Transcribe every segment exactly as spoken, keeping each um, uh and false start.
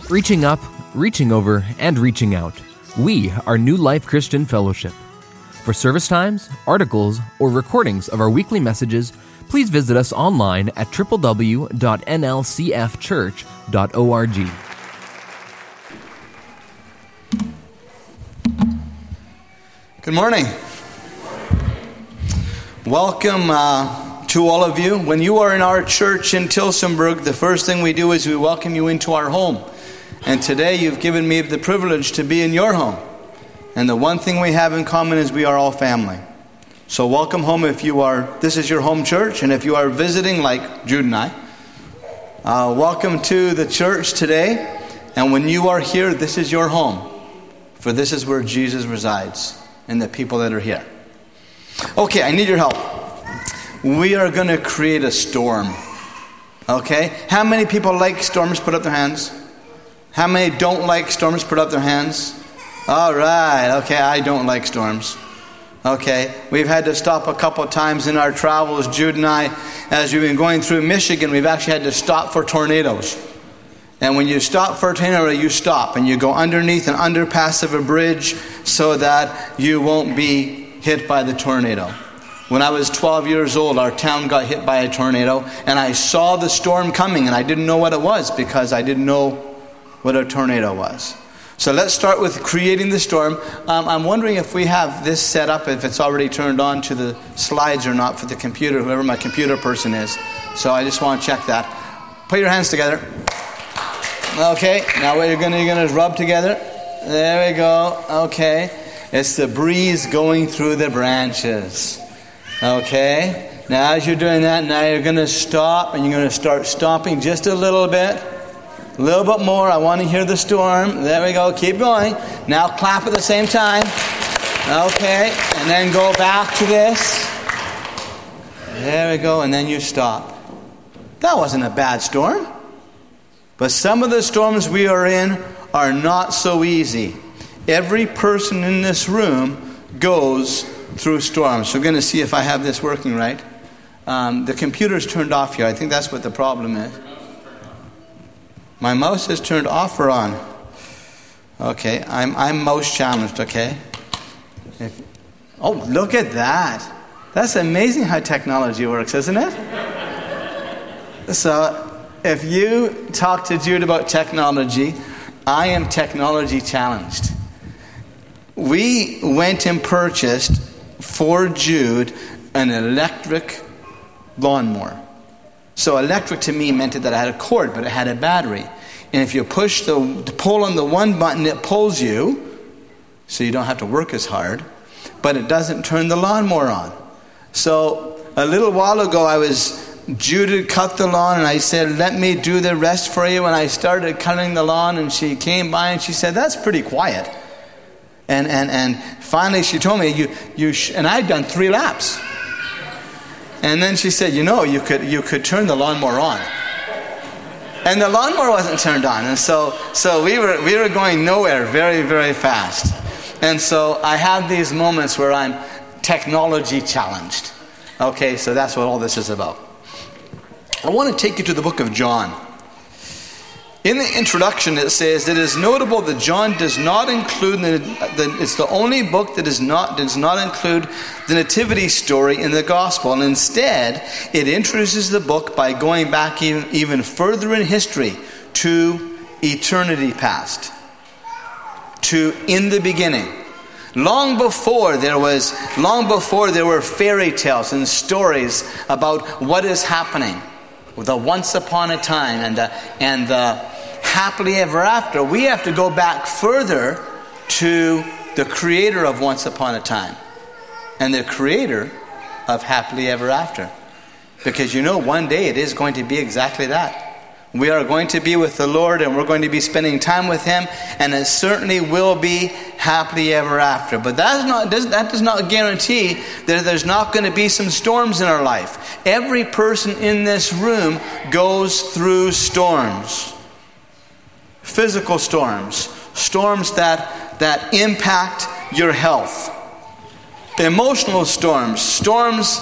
Reaching up, reaching over, and reaching out. We are New Life Christian Fellowship. For service times, articles, or recordings of our weekly messages, please visit us online at w w w dot n l c f church dot org. Good morning. Welcome uh, to all of you. When you are in our church in Tillsonburg, the first thing we do is we welcome you into our home. And today you've given me the privilege to be in your home. And the one thing we have in common is we are all family. So welcome home if you are, this is your home church. And if you are visiting like Jude and I, uh, welcome to the church today. And when you are here, this is your home. For this is where Jesus resides and the people that are here. Okay, I need your help. We are going to create a storm. Okay? How many people like storms? Put up their hands. How many don't like storms? Put up their hands. All right. Okay, I don't like storms. Okay, we've had to stop a couple of times in our travels, Jude and I, as we've been going through Michigan, we've actually had to stop for tornadoes. And when you stop for a tornado, you stop and you go underneath an underpass of a bridge so that you won't be hit by the tornado. When I was twelve years old, our town got hit by a tornado, and I saw the storm coming, and I didn't know what it was because I didn't know what a tornado was. So let's start with creating the storm. Um, I'm wondering if we have this set up, if it's already turned on to the slides or not for the computer, whoever my computer person is. So I just want to check that. Put your hands together. Okay, now what you're going to, you're going to rub together. There we go. Okay. It's the breeze going through the branches. Okay. Now as you're doing that, now you're going to stop and you're going to start stomping just a little bit. A little bit more. I want to hear the storm. There we go. Keep going. Now clap at the same time. Okay. And then go back to this. There we go. And then you stop. That wasn't a bad storm. But some of the storms we are in are not so easy. Every person in this room goes through storms. So we're going to see if I have this working right. Um, the computer's turned off here. I think that's what the problem is. My mouse is turned off or on? Okay, I'm I'm mouse challenged, okay? If, oh, look at that. That's amazing how technology works, isn't it? So, if you talk to Jude about technology, I am technology challenged. We went and purchased for Jude an electric lawnmower. So electric to me meant that I had a cord, but it had a battery. And if you push the, the pull on the one button, it pulls you, so you don't have to work as hard, but it doesn't turn the lawnmower on. So a little while ago, I was, Jude had cut the lawn, and I said, let me do the rest for you. And I started cutting the lawn, and she came by, and she said, that's pretty quiet. And and and finally she told me, you you sh-, and I'd done three laps. And then she said, you know, you could you could turn the lawnmower on. And the lawnmower wasn't turned on. And so so we were we were going nowhere very, very fast. And so I have these moments where I'm technology challenged. Okay, so that's what all this is about. I want to take you to the book of John. In the introduction, it says that it is notable that John does not include the, the it's the only book that does not does not include the nativity story in the gospel, and instead it introduces the book by going back even, even further in history to eternity past, to in the beginning. Long before there was, long before there were fairy tales and stories about what is happening, the once upon a time and the and the happily ever after, we have to go back further to the creator of once upon a time and the creator of happily ever after. Because you know, one day it is going to be exactly that. We are going to be with the Lord, and we're going to be spending time with Him, and it certainly will be happily ever after. But that, is not, does, that does not guarantee that there's not going to be some storms in our life. Every person in this room goes through storms. Physical storms. Storms that, that impact your health. Emotional storms. Storms,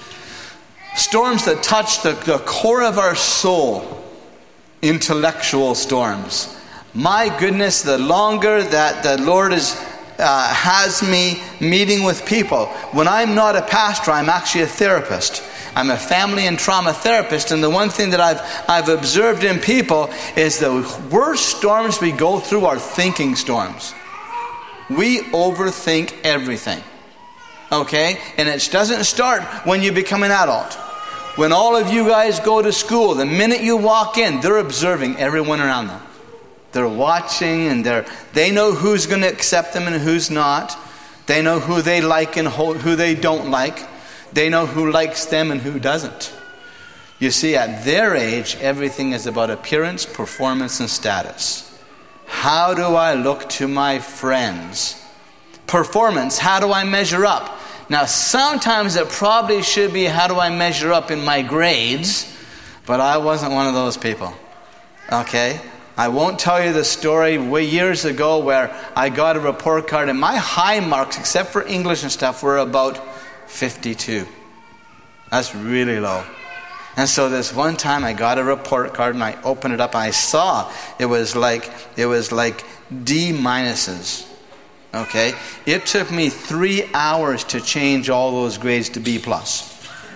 storms that touch the, the core of our soul. Intellectual storms. My goodness, the longer that the Lord is, uh, has me meeting with people. When I'm not a pastor, I'm actually a therapist. I'm a family and trauma therapist, and the one thing that I've I've observed in people is the worst storms we go through are thinking storms. We overthink everything. Okay? And it doesn't start when you become an adult. When all of you guys go to school, the minute you walk in, they're observing everyone around them. They're watching, and they're they know who's going to accept them and who's not. They know who they like and who they don't like. They know who likes them and who doesn't. You see, at their age, everything is about appearance, performance, and status. How do I look to my friends? Performance, how do I measure up? Now, sometimes it probably should be, how do I measure up in my grades? But I wasn't one of those people. Okay? I won't tell you the story way years ago where I got a report card and my high marks, except for English and stuff, were about fifty-two. That's really low. And so this one time I got a report card and I opened it up and I saw it was like it was like D minuses. Okay? It took me three hours to change all those grades to B plus.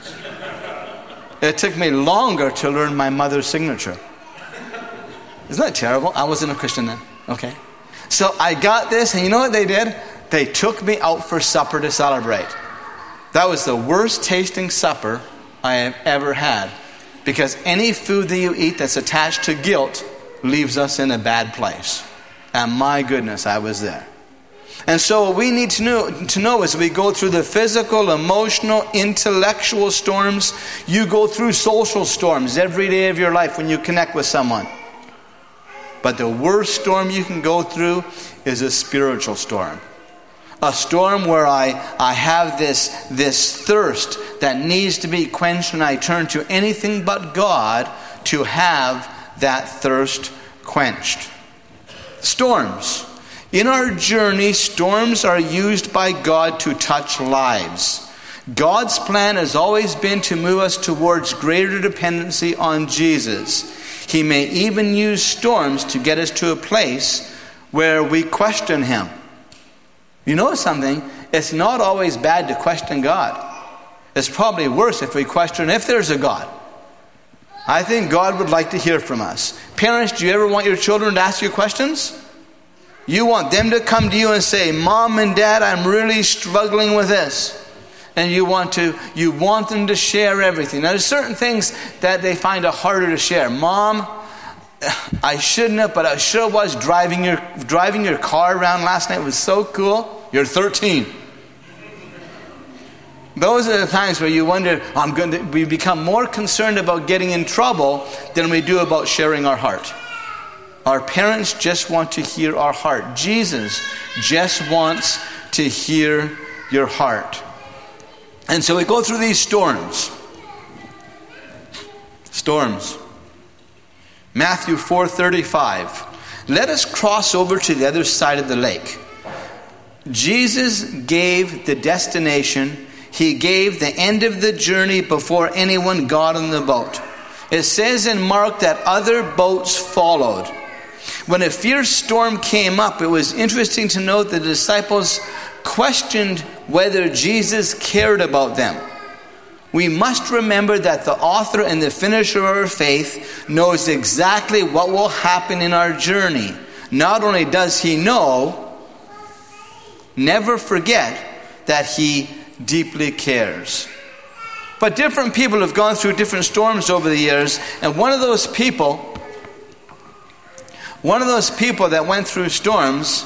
It took me longer to learn my mother's signature. Isn't that terrible? I wasn't a Christian then. Okay? So I got this, and you know what they did? They took me out for supper to celebrate. That was the worst tasting supper I have ever had. Because any food that you eat that's attached to guilt leaves us in a bad place. And my goodness, I was there. And so what we need to know, to know as we go through the physical, emotional, intellectual storms, you go through social storms every day of your life when you connect with someone. But the worst storm you can go through is a spiritual storm. A storm where I, I have this, this thirst that needs to be quenched, and I turn to anything but God to have that thirst quenched. Storms. In our journey, storms are used by God to touch lives. God's plan has always been to move us towards greater dependency on Jesus. He may even use storms to get us to a place where we question Him. You know something? It's not always bad to question God. It's probably worse if we question if there's a God. I think God would like to hear from us. Parents, do you ever want your children to ask you questions? You want them to come to you and say, Mom and Dad, I'm really struggling with this. And you want to, you want them to share everything. Now, there's certain things that they find it harder to share. Mom, I shouldn't have, but I sure was driving your driving your car around last night. It was so cool. You're thirteen. Those are the times where you wonder, I'm going to, we become more concerned about getting in trouble than we do about sharing our heart. Our parents just want to hear our heart. Jesus just wants to hear your heart. And so we go through these storms. Storms. Matthew four thirty-five. Let us cross over to the other side of the lake. Jesus gave the destination. He gave the end of the journey before anyone got on the boat. It says in Mark that other boats followed. When a fierce storm came up, it was interesting to note the disciples questioned whether Jesus cared about them. We must remember that the author and the finisher of our faith knows exactly what will happen in our journey. Not only does He know, never forget that He deeply cares. But different people have gone through different storms over the years, and one of those people, one of those people that went through storms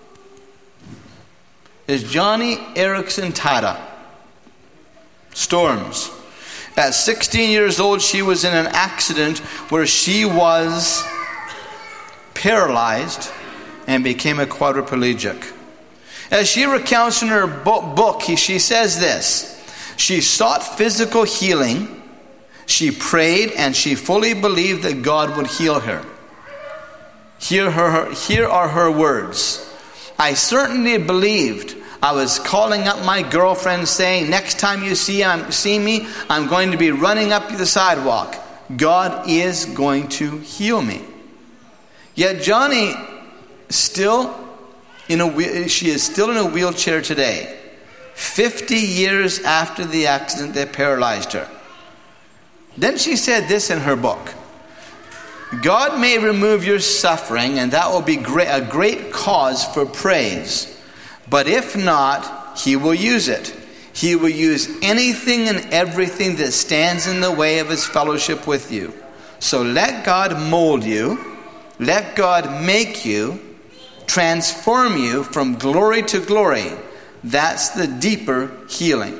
is Johnny Erickson Tada. Storms. At sixteen years old, she was in an accident where she was paralyzed and became a quadriplegic. As she recounts in her book, she says this: she sought physical healing, she prayed, and she fully believed that God would heal her. Here, her, here are her words. I certainly believed. I was calling up my girlfriend saying, next time you see, um, see me, I'm going to be running up the sidewalk. God is going to heal me. Yet Johnny still in a she is still in a wheelchair today, fifty years after the accident that paralyzed her. Then she said this in her book: God may remove your suffering, and that will be great, a great cause for praise. But if not, He will use it. He will use anything and everything that stands in the way of His fellowship with you. So let God mold you. Let God make you, transform you from glory to glory. That's the deeper healing.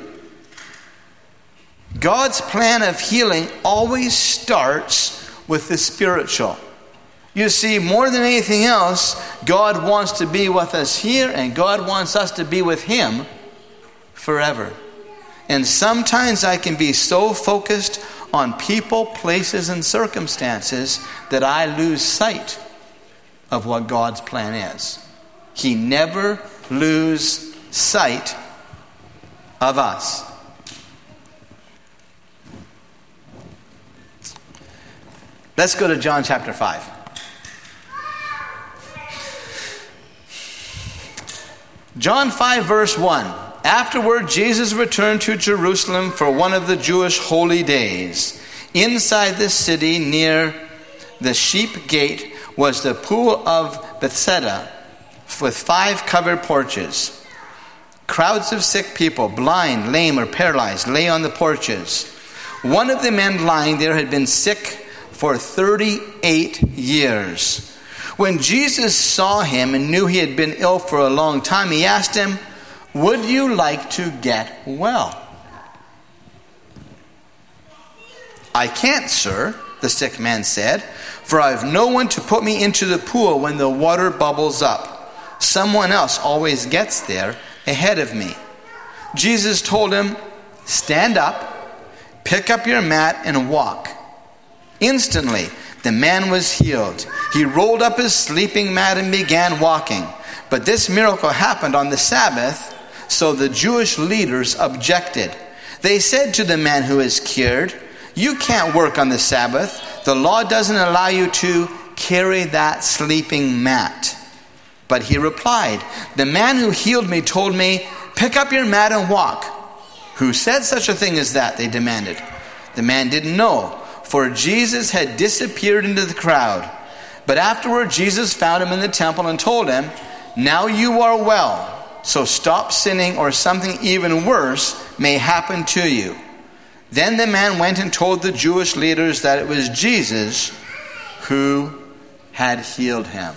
God's plan of healing always starts with the spiritual. You see, more than anything else, God wants to be with us here, and God wants us to be with Him forever. And sometimes I can be so focused on people, places, and circumstances that I lose sight of what God's plan is. He never loses sight of us. Let's go to John chapter five. John five verse one. Afterward, Jesus returned to Jerusalem for one of the Jewish holy days. Inside the city, near the sheep gate, was the pool of Bethesda with five covered porches. Crowds of sick people, blind, lame, or paralyzed, lay on the porches. One of the men lying there had been sick for thirty-eight years. When Jesus saw him and knew he had been ill for a long time, he asked him, "Would you like to get well?" "I can't, sir," the sick man said, "for I have no one to put me into the pool when the water bubbles up. Someone else always gets there ahead of me." Jesus told him, "Stand up, pick up your mat, and walk." Instantly, the man was healed. He rolled up his sleeping mat and began walking. But this miracle happened on the Sabbath, so the Jewish leaders objected. They said to the man who is cured, "You can't work on the Sabbath. The law doesn't allow you to carry that sleeping mat." But he replied, "The man who healed me told me, 'Pick up your mat and walk.'" "Who said such a thing as that?" they demanded. The man didn't know, for Jesus had disappeared into the crowd. But afterward, Jesus found him in the temple and told him, "Now you are well, so stop sinning, or something even worse may happen to you." Then the man went and told the Jewish leaders that it was Jesus who had healed him.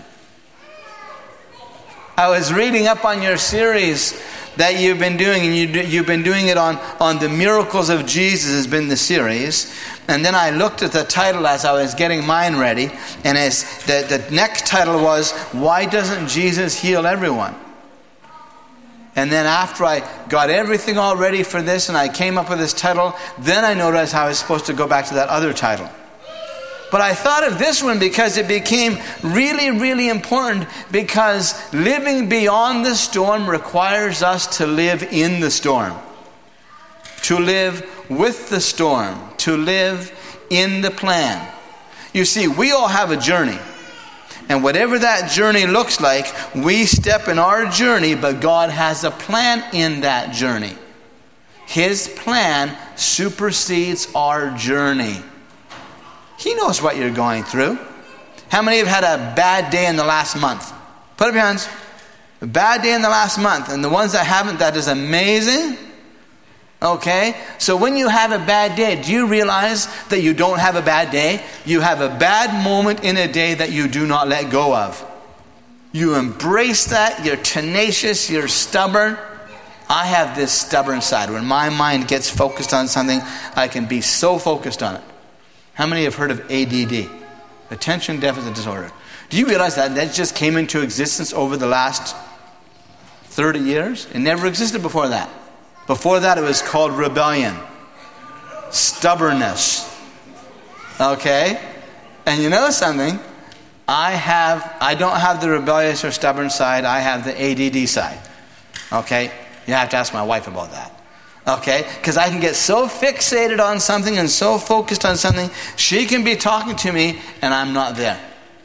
I was reading up on your series that you've been doing, and you, you've been doing it on, on the miracles of Jesus has been the series. And then I looked at the title as I was getting mine ready, and as the, the next title was, "Why Doesn't Jesus Heal Everyone?" And then after I got everything all ready for this and I came up with this title, then I noticed I was supposed to go back to that other title. But I thought of this one because it became really, really important, because living beyond the storm requires us to live in the storm. To live with the storm. To live in the plan. You see, we all have a journey. And whatever that journey looks like, we step in our journey, but God has a plan in that journey. His plan supersedes our journey. He knows what you're going through. How many have had a bad day in the last month? Put up your hands. A bad day in the last month. And the ones that haven't, that is amazing. Okay? So when you have a bad day, do you realize that you don't have a bad day? You have a bad moment in a day that you do not let go of. You embrace that. You're tenacious. You're stubborn. I have this stubborn side. When my mind gets focused on something, I can be so focused on it. How many have heard of A D D? Attention Deficit Disorder. Do you realize that that just came into existence over the last thirty years? It never existed before that. Before that, it was called rebellion. Stubbornness. Okay? And you know something? I have, I don't have the rebellious or stubborn side. I have the A D D side. Okay? You have to ask my wife about that. Okay? Because I can get so fixated on something and so focused on something, she can be talking to me and I'm not there.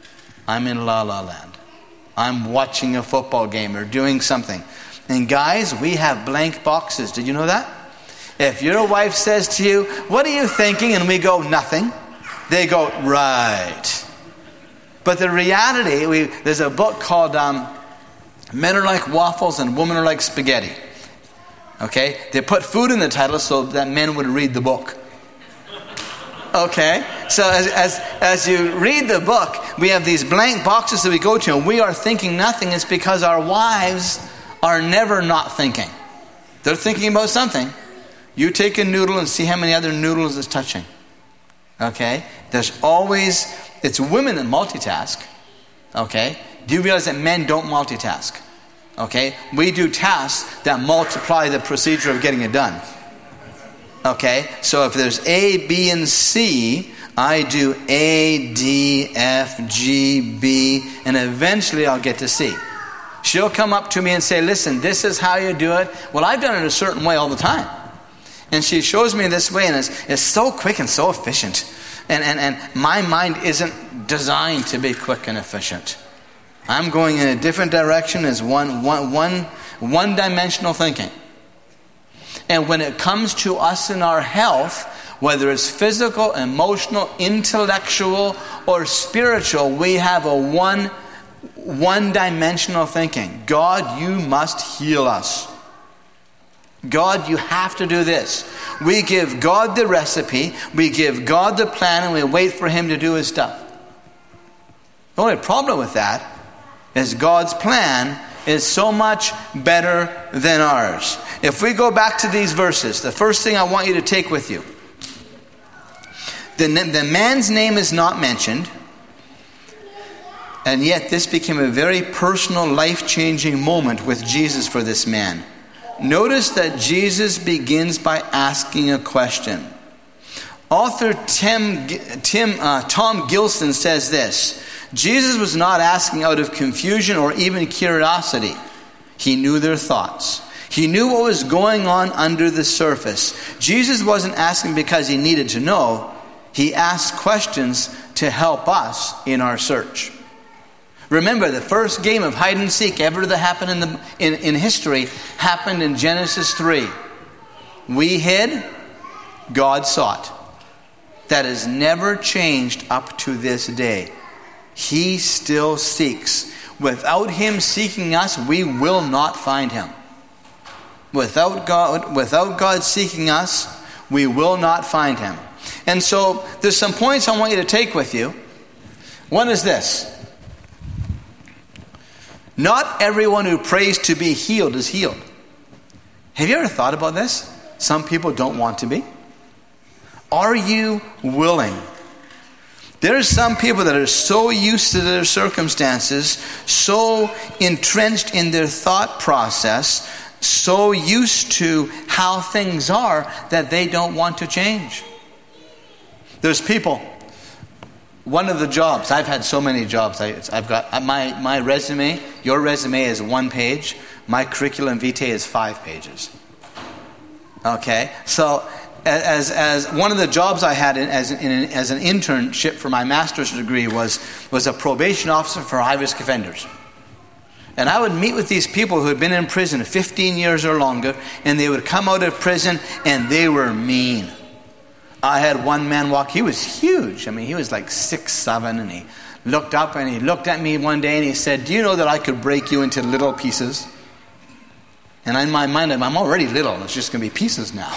I'm in La La Land. I'm watching a football game or doing something. And guys, we have blank boxes. Did you know that? If your wife says to you, what are you thinking? And we go, nothing. They go, right. But the reality, we, there's a book called um, Men Are Like Waffles and Women Are Like Spaghetti. Okay? They put food in the title so that men would read the book. Okay? So as, as, as you read the book, we have these blank boxes that we go to, and we are thinking nothing. It's because our wives are never not thinking. They're thinking about something. You take a noodle and see how many other noodles it's touching. Okay? There's always, it's women that multitask. Okay? Do you realize that men don't multitask? Okay? We do tasks that multiply the procedure of getting it done. Okay? So if there's A, B, and C, I do A, D, F, G, B, and eventually I'll get to C. She'll come up to me and say, listen, this is how you do it. Well, I've done it a certain way all the time. And she shows me this way, and it's, it's so quick and so efficient. And, and, and my mind isn't designed to be quick and efficient. I'm going in a different direction as one, one, one, one-dimensional thinking. And when it comes to us in our health, whether it's physical, emotional, intellectual, or spiritual, we have a one, one-dimensional thinking. God, you must heal us. God, you have to do this. We give God the recipe, we give God the plan, and we wait for Him to do His stuff. The only problem with that is God's plan is so much better than ours. If we go back to these verses, the first thing I want you to take with you, the, the man's name is not mentioned, and yet this became a very personal, life-changing moment with Jesus for this man. Notice that Jesus begins by asking a question. Author Tim, Tim, uh, Tom Gilson says this: Jesus was not asking out of confusion or even curiosity. He knew their thoughts. He knew what was going on under the surface. Jesus wasn't asking because he needed to know. He asked questions to help us in our search. Remember, the first game of hide and seek ever that happened in, the, in, in history happened in Genesis three. We hid, God sought. That has never changed up to this day. He still seeks. Without Him seeking us, we will not find Him. Without God, without God seeking us, we will not find Him. And so, there's some points I want you to take with you. One is this: not everyone who prays to be healed is healed. Have you ever thought about this? Some people don't want to be. Are you willing? There are some people that are so used to their circumstances, so entrenched in their thought process, so used to how things are, that they don't want to change. There's people. One of the jobs, I've had so many jobs. I, I've got my, my resume, your resume is one page. My curriculum vitae is five pages. Okay? So, as as one of the jobs I had in, as, in an, as an internship for my master's degree was, was a probation officer for high-risk offenders. And I would meet with these people who had been in prison fifteen years or longer, and they would come out of prison and they were mean. I had one man walk, he was huge. I mean, he was like six, seven, and he looked up and he looked at me one day and he said, do you know that I could break you into little pieces? And in my mind, I'm already little, it's just going to be pieces now.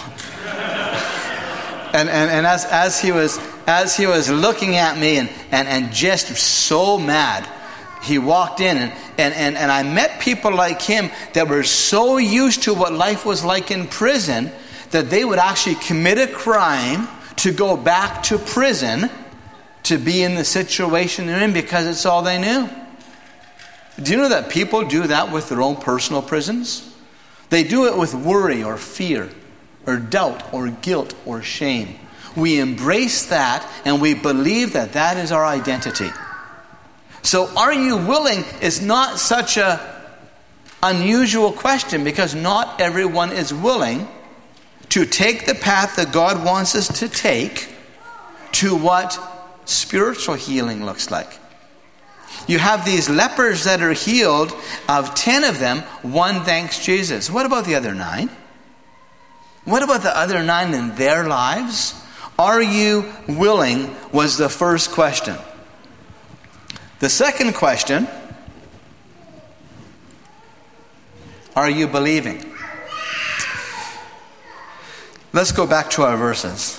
and and, and as, as he was as he was looking at me and, and, and just so mad, he walked in and, and, and, and I met people like him that were so used to what life was like in prison that they would actually commit a crime to go back to prison to be in the situation they're in because it's all they knew. Do you know that people do that with their own personal prisons? They do it with worry or fear or doubt or guilt or shame. We embrace that and we believe that that is our identity. So are you willing is not such a unusual question, because not everyone is willing to take the path that God wants us to take to what spiritual healing looks like. You have these lepers that are healed. Of ten of them, one thanks Jesus. What about the other nine? What about the other nine in their lives? Are you willing was the first question. The second question, are you believing? Let's go back to our verses.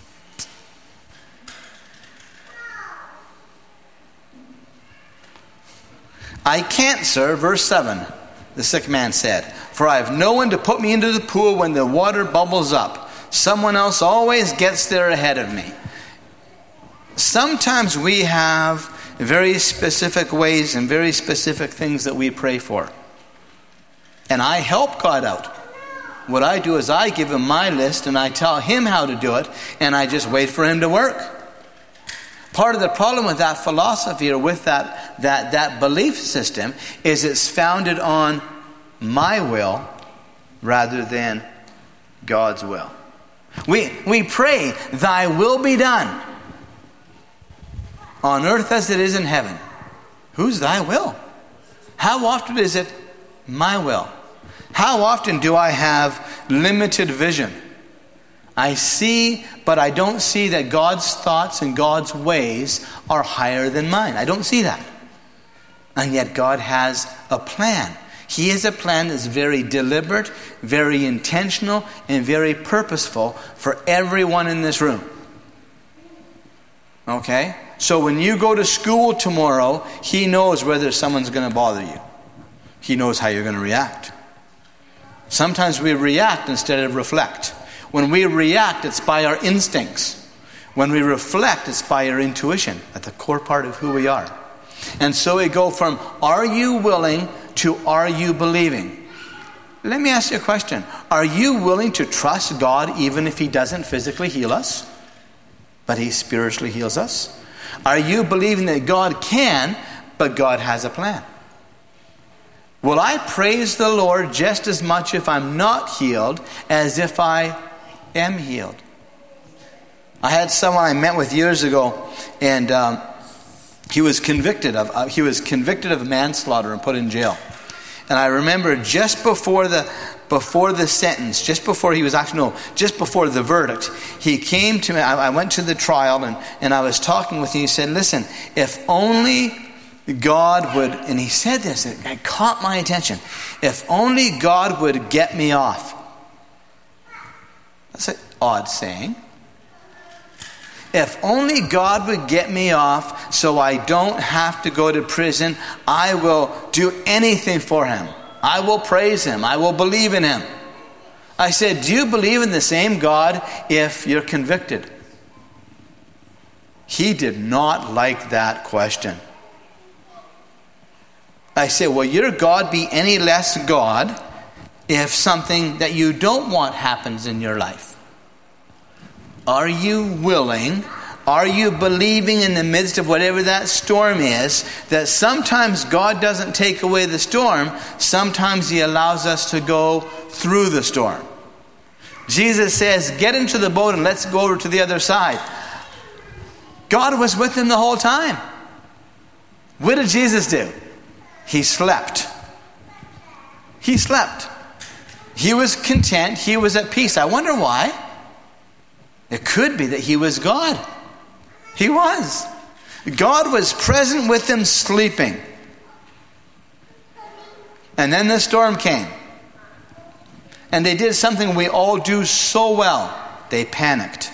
I can't, sir, verse seven, the sick man said, for I have no one to put me into the pool when the water bubbles up. Someone else always gets there ahead of me. Sometimes we have very specific ways and very specific things that we pray for. And I help God out. What I do is I give him my list and I tell him how to do it, and I just wait for him to work. Part of the problem with that philosophy or with that, that, that belief system is it's founded on my will rather than God's will. We, we pray, thy will be done on earth as it is in heaven. Who's thy will? How often is it my will? How often do I have limited vision? I see, but I don't see that God's thoughts and God's ways are higher than mine. I don't see that. And yet God has a plan. He has a plan that's very deliberate, very intentional, and very purposeful for everyone in this room. Okay? So when you go to school tomorrow, he knows whether someone's going to bother you. He knows how you're going to react. Sometimes we react instead of reflect. When we react, it's by our instincts. When we reflect, it's by our intuition, at the core part of who we are. And so we go from, are you willing, to are you believing? Let me ask you a question. Are you willing to trust God even if he doesn't physically heal us, but he spiritually heals us? Are you believing that God can, but God has a plan? Will I praise the Lord just as much if I'm not healed as if I am healed? I had someone I met with years ago, and um, he was convicted of uh, he was convicted of manslaughter and put in jail. And I remember just before the before the sentence, just before he was actually no, just before the verdict, he came to me. I, I went to the trial, and and I was talking with him. He said, "Listen, if only God would," and he said this, it caught my attention. If only God would get me off. That's an odd saying. If only God would get me off so I don't have to go to prison, I will do anything for him. I will praise him. I will believe in him. I said, do you believe in the same God if you're convicted? He did not like that question. I say, will your God be any less God if something that you don't want happens in your life? Are you willing, are you believing in the midst of whatever that storm is, that sometimes God doesn't take away the storm, sometimes he allows us to go through the storm. Jesus says, get into the boat and let's go over to the other side. God was with him the whole time. What did Jesus do? He slept. He slept. He was content. He was at peace. I wonder why. It could be that he was God. He was. God was present with him sleeping. And then the storm came. And they did something we all do so well. They panicked.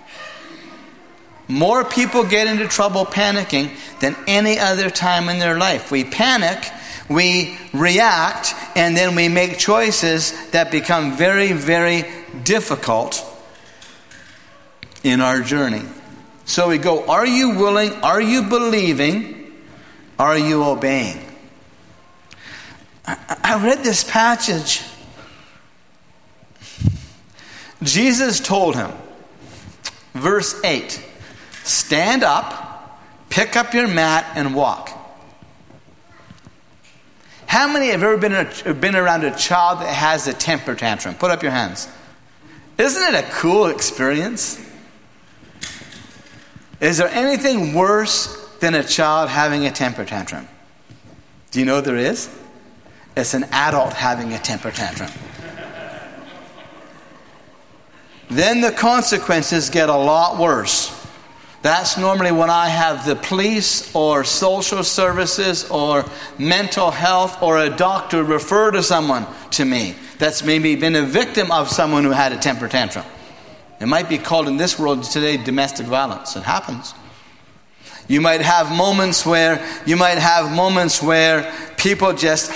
More people get into trouble panicking than any other time in their life. We panic, we react, and then we make choices that become very, very difficult in our journey. So we go, are you willing? Are you believing? Are you obeying? I, I read this passage. Jesus told him, verse eight, stand up, pick up your mat, and walk. How many have ever been, a, been around a child that has a temper tantrum? Put up your hands. Isn't it a cool experience? Is there anything worse than a child having a temper tantrum? Do you know there is? It's an adult having a temper tantrum. Then the consequences get a lot worse. That's normally when I have the police or social services or mental health or a doctor refer to someone to me that's maybe been a victim of someone who had a temper tantrum. It might be called in this world today domestic violence. It happens. You might have moments where you might have moments where people just...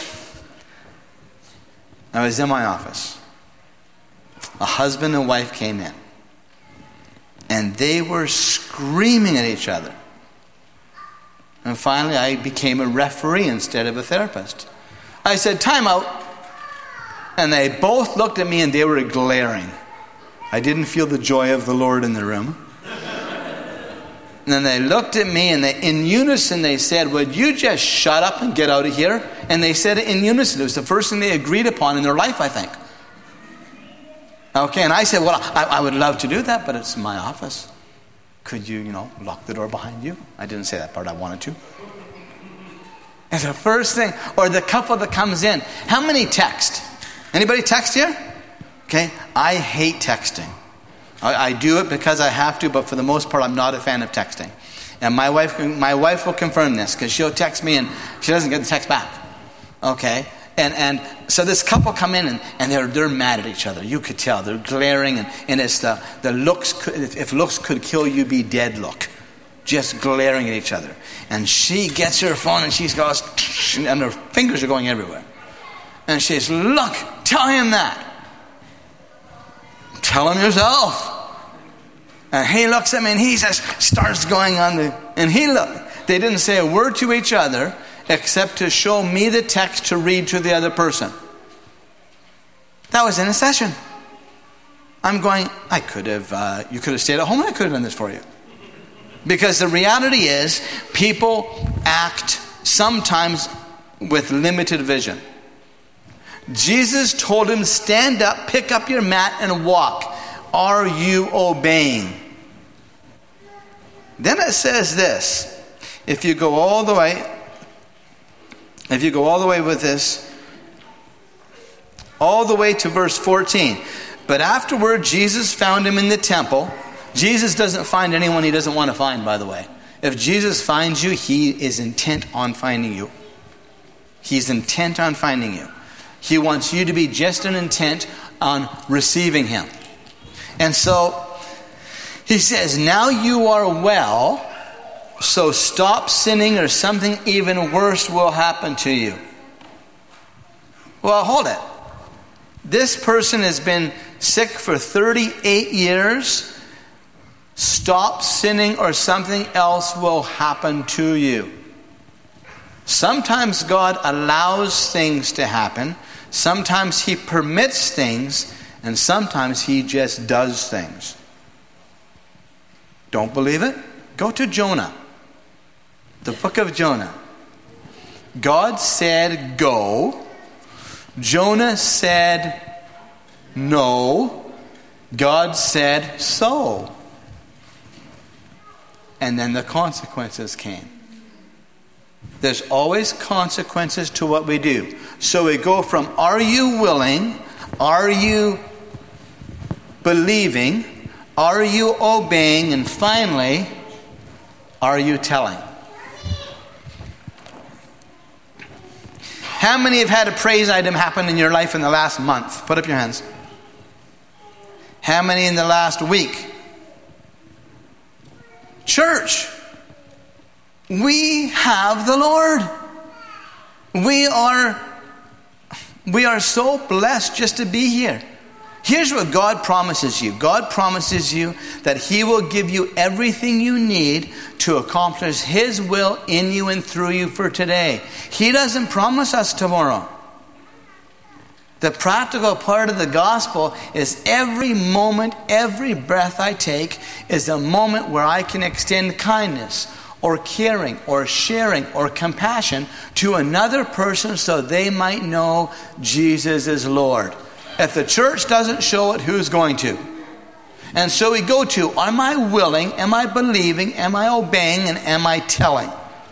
I was in my office. A husband and wife came in. And they were screaming at each other. And finally I became a referee instead of a therapist. I said, time out. And they both looked at me and they were glaring. I didn't feel the joy of the Lord in the room. And then they looked at me and they, in unison they said, would you just shut up and get out of here? And they said it in unison. It was the first thing they agreed upon in their life, I think. Okay, and I said, well, I, I would love to do that, but it's my office. Could you, you know, lock the door behind you? I didn't say that part, I wanted to. And the first thing, or the couple that comes in, how many text? Anybody text here? Okay, I hate texting. I, I do it because I have to, but for the most part, I'm not a fan of texting. And my wife, my wife will confirm this because she'll text me and she doesn't get the text back. Okay, and and so this couple come in and, and they're they're mad at each other. You could tell they're glaring, and, and it's the the looks. Could, if looks could kill you, be dead look, just glaring at each other. And she gets her phone and she goes, and her fingers are going everywhere. And she says, "Look, tell him that." Tell him yourself. And he looks at me and he just starts going on the, and he look. They didn't say a word to each other except to show me the text to read to the other person. That was in a session. I'm going, I could have, uh, you could have stayed at home and I could have done this for you. Because the reality is, people act sometimes with limited vision. Jesus told him, stand up, pick up your mat and walk. Are you obeying? Then it says this. If you go all the way, if you go all the way with this, all the way to verse fourteen. But afterward, Jesus found him in the temple. Jesus doesn't find anyone he doesn't want to find, by the way. If Jesus finds you, he is intent on finding you. He's intent on finding you. He wants you to be just an intent on receiving him. And so he says, now you are well, so stop sinning or something even worse will happen to you. Well, hold it. This person has been sick for thirty-eight years. Stop sinning or something else will happen to you. Sometimes God allows things to happen. Sometimes he permits things. And sometimes he just does things. Don't believe it? Go to Jonah. The book of Jonah. God said, go. Jonah said, no. God said, so. And then the consequences came. There's always consequences to what we do. So we go from, are you willing? Are you believing? Are you obeying? And finally, are you telling? How many have had a praise item happen in your life in the last month? Put up your hands. How many in the last week? Church, we have the Lord. We are, we are so blessed just to be here. Here's what God promises you. God promises you that he will give you everything you need to accomplish his will in you and through you for today. He doesn't promise us tomorrow. The practical part of the gospel is every moment, every breath I take is a moment where I can extend kindness or caring or sharing or compassion to another person so they might know Jesus is Lord. If the church doesn't show it, who's going to? And so we go to, am I willing, am I believing, am I obeying, and am I telling?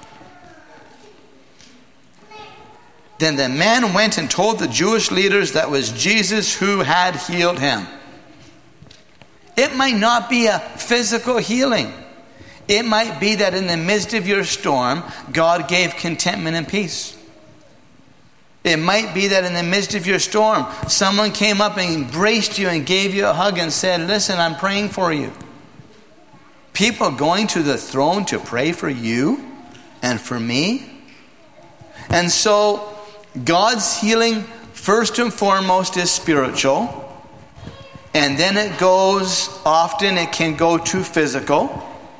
Then the man went and told the Jewish leaders that was Jesus who had healed him. It might not be a physical healing. It might be that in the midst of your storm, God gave contentment and peace. It might be that in the midst of your storm, someone came up and embraced you and gave you a hug and said, listen, I'm praying for you. People going to the throne to pray for you and for me. And so God's healing, first and foremost, is spiritual. And then it goes, often it can go to physical.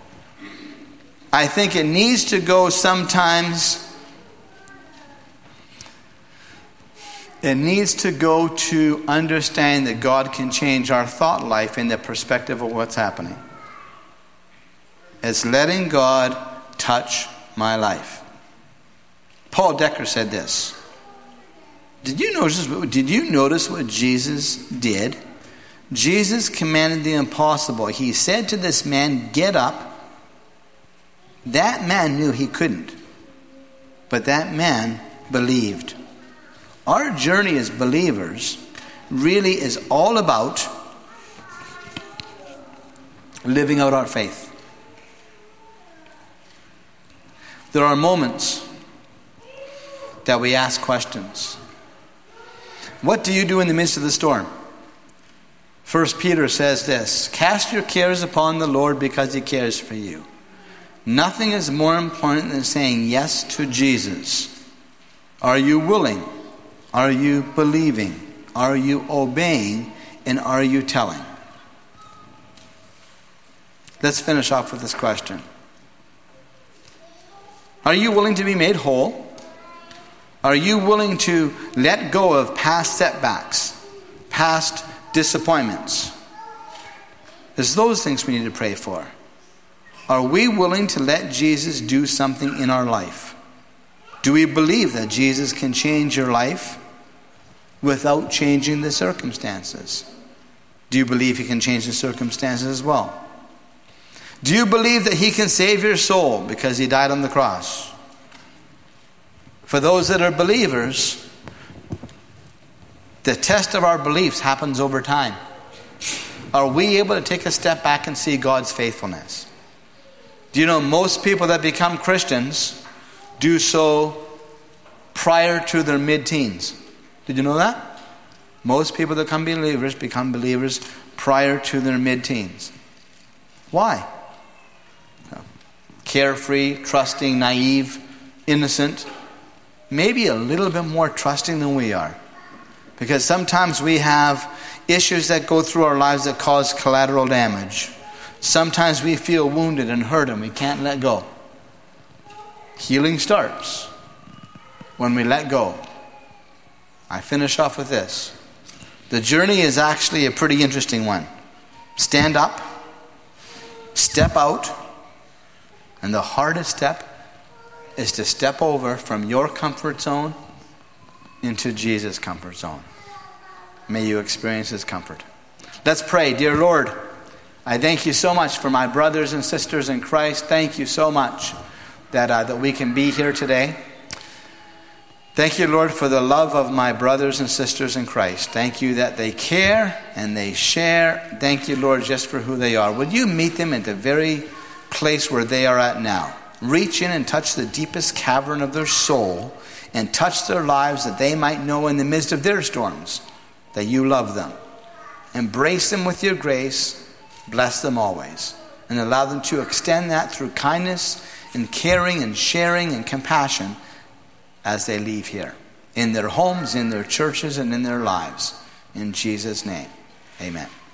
I think it needs to go sometimes, it needs to go to understand that God can change our thought life in the perspective of what's happening. It's letting God touch my life. Paul Decker said this. Did you notice, did you notice what Jesus did? Jesus commanded the impossible. He said to this man, get up. That man knew he couldn't. But that man believed. Our journey as believers really is all about living out our faith. There are moments that we ask questions. What do you do in the midst of the storm? First Peter says this, cast your cares upon the Lord because he cares for you. Nothing is more important than saying yes to Jesus. Are you willing? Are you believing? Are you obeying? And are you telling? Let's finish off with this question. Are you willing to be made whole? Are you willing to let go of past setbacks, past disappointments? It's those things we need to pray for. Are we willing to let Jesus do something in our life? Do we believe that Jesus can change your life without changing the circumstances? Do you believe he can change the circumstances as well? Do you believe that he can save your soul because he died on the cross? For those that are believers, the test of our beliefs happens over time. Are we able to take a step back and see God's faithfulness? Do you know most people that become Christians do so prior to their mid-teens? Did you know that? Most people that become believers become believers prior to their mid-teens. Why? Carefree, trusting, naive, innocent. Maybe a little bit more trusting than we are. Because sometimes we have issues that go through our lives that cause collateral damage. Sometimes we feel wounded and hurt and we can't let go. Healing starts when we let go. I finish off with this. The journey is actually a pretty interesting one. Stand up, step out, and the hardest step is to step over from your comfort zone into Jesus' comfort zone. May you experience his comfort. Let's pray. Dear Lord, I thank you so much for my brothers and sisters in Christ. Thank you so much that, uh, that we can be here today. Thank you, Lord, for the love of my brothers and sisters in Christ. Thank you that they care and they share. Thank you, Lord, just for who they are. Would you meet them at the very place where they are at now? Reach in and touch the deepest cavern of their soul and touch their lives that they might know in the midst of their storms that you love them. Embrace them with your grace. Bless them always. And allow them to extend that through kindness and caring and sharing and compassion as they leave here. In their homes, in their churches, and in their lives. In Jesus' name, amen.